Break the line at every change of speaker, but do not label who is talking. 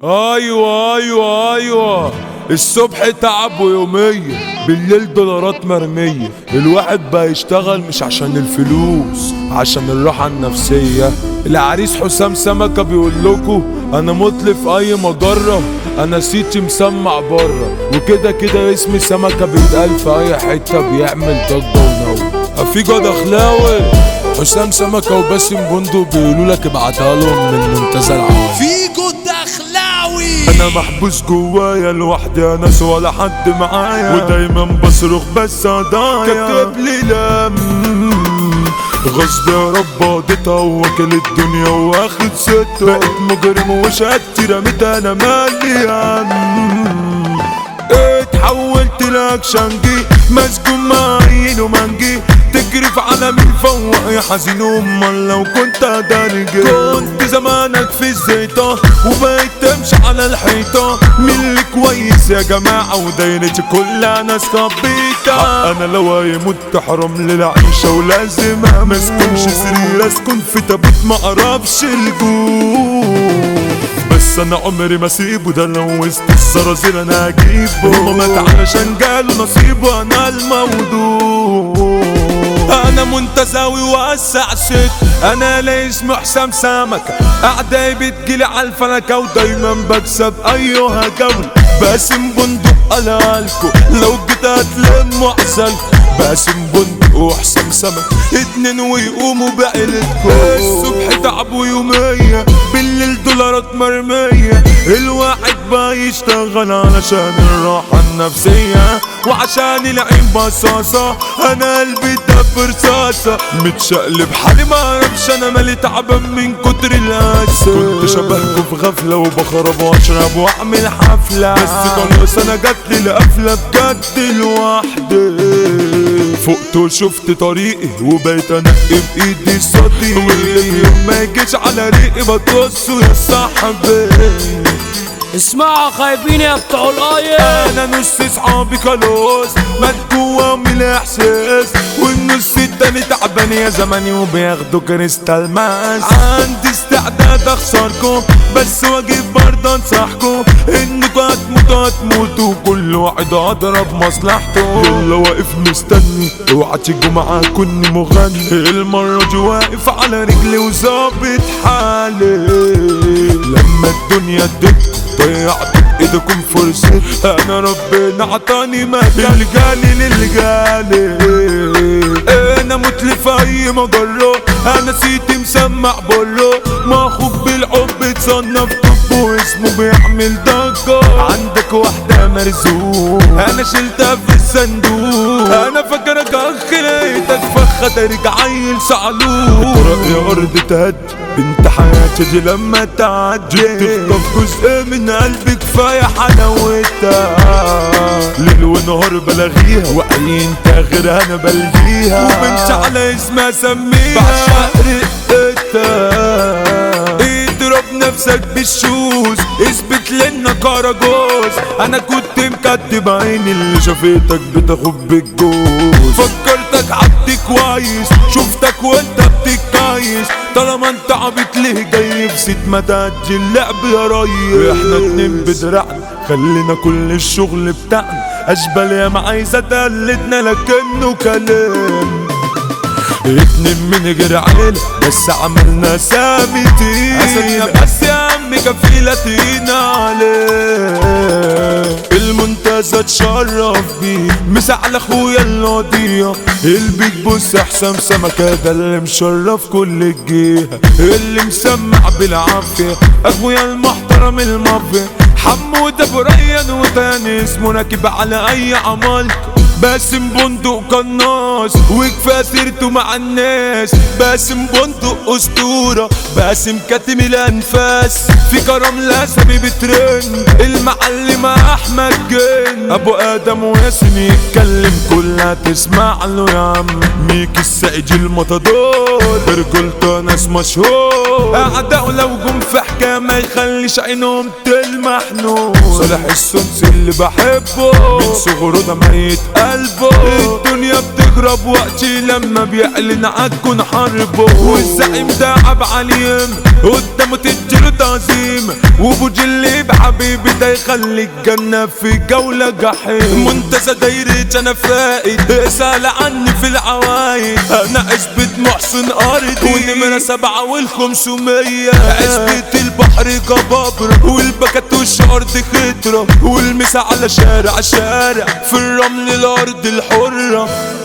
ايوه ايوه ايوه، الصبح تعب ويومية، بالليل دولارات مرمية. الواحد بقى يشتغل مش عشان الفلوس، عشان الراحة النفسية. العريس حسام سمكة بيقول لكم انا مطلب في اي مجرة، انا سيتي مسمع بره، وكده كده اسمي سمكة بيتقال في اي حتة بيعمل ضجة ونور. افيجا دخلاوي حسام سمكة وباسم بندق بيقولوا لك ابعتها لهم من منتزه العوام.
فيجو دخلاوي
انا محبوس جوايا لوحدي، ناس ولا حد معايا، ودايما بصرخ بس ضايع. كاتب لي لم غصب يا رب قضيتها وواكل الدنيا واخد ستة، بقيت مجرم وشهادتي رميت انا مالي يا عم. اتحولت لاكشنجي مسجون مع عين ومنجي، تكرف على مين فوق يا حزين. امال لو كنت ادرجي كنت زمانك في الزيطة وبقيت تمشي على الحيطة. مين اللي كويس يا جماعة ودايرتي كلها ناس خبيطة. انا لو هيموت حرام للعيشة ولازم مسكنش سرير، اسكن في تابوت ما اقربش الجوع. بس انا عمري ما اسيبه، ده لو وسط الزرازير انا هجيبه. هو مات علشان جاله نصيبه، انا الموضوع. انا منتزاوي واسع ست، انا ليه اسمي حسام سمكة. اعدائي بتجيلي عالفلكة ودايما بكسب ايها جولة. باسم بندق قلالكو لو جيت هتلموا عزلكو. باسم بندق وحسام سمكة اتنين ويقوموا بعيلتكو. الصبح تعب ويومية، بالليل دولارات مرمية. الواحد بقى يشتغل علشان الراحة النفسية وعشان العين بصاصة. انا قلبي دب رصاصة متشقلب حالي ما اعرفش انا مالي تعبان من كتر الاسى. كنت شبهكوا في غفلة وبخرب واشرب واعمل حفلة، بس خلاص انا جاتلي القفلة بجد لوحدي. فقت وشفت طريقي وبقيت انقي بايدي صديقي، واللي في يوم ما يجيش على ريقي بطصه يا صاحبي.
اسمعوا خايبين يا بتوع القاية،
انا نص صحابي خلاص مات جوا من الاحساس، والنص التاني تعبان يا زماني وبياخدوا كريستال ماس. عندي استعداد اخسركم بس واجب برضه انصحكم انكوا هتموتوا وكل واحد اضرب مصلحته. يلا واقف مستني اوعى تيجوا معاه كني مغني، المرة دي واقف على رجلي وظابط حالي. لما الدنيا ادتكم ضيعت بايدكم فرصة، انا ربنا عطاني مكان للجالي. انا متلف اي مجرة، انا سيتي مسمع بره. ما اخوك بالحب اتصنف طب واسمه بيعمل ضجة. عندك واحدة مرزوق انا شلتها في الصندوق. انا فاكرك اخ لقيتك فخة ترجع عيل صعلوك. يا ارض تهد بنت حياتي دي لما تعدي تخطف جزء من قلبي كفاية حلاوتها. ليل ونهار بلاغيها وعين غيرها انا بلغيها، وبنت على اسمها سميها بعشق رقتها. اضرب نفسك بالشوز اثبت لنا كراجوز. انا كنت مكتب عيني اللي شافتك بتاخد بالجوز. فكرتك عبد كويس شفتك وانت بتتكيس. طالما انت عبيط ليه جاي في ست ما تأجي اللعب يا ريس. احنا اتنين بدرعنا خلينا كل الشغل بتاعنا اشبال يا عايزة تقلدنا لكنه كلام. اتنين من غير عيلة بس عملنا سامتين، اسامينا بس يا عمي كفيلتين عليه. المنتزه اتشرف بيه مسا على اخويا القضية. البيك بص حسام سمكة ده اللي مشرف كل الجهة، اللي مسمع بالعافية اخويا المحترم المافيا. حمود ابو ريان وتاني اسمه راكب على اي عمالته. باسم بندق قناص وكفاية سيرته مع الناس. باسم بندق اسطورة، باسم كاتم الانفاس. في كرم لاسمي بترن المعلم احمد جن. ابو ادم وياسين يتكلم كلها تسمع له يا عم. ميك السعيد المطادور برجولته ناس مشهور. اعداء لو جم في حكاية ما يخليش عينهم تلمح نور. صالح السنس اللي بحبه من صغره ده ميت قلبه. الدنيا بيهرب وقتي لما بيعلن عتكون حربه. والزعيم ده عب عليهم قدامه تديله تعظيم، وابو جليب حبيبي ده يخلي الجنة في جولة جحيم. منتزه دايرة انا فائد، اسأل عني في العوايد، انا عزبة محسن ارضي ونمرة 7 وال500. عزبة البحر جبابرة والبكات والشعر دي خضرة، والمسا على شارع في الرمل الارض الحرة.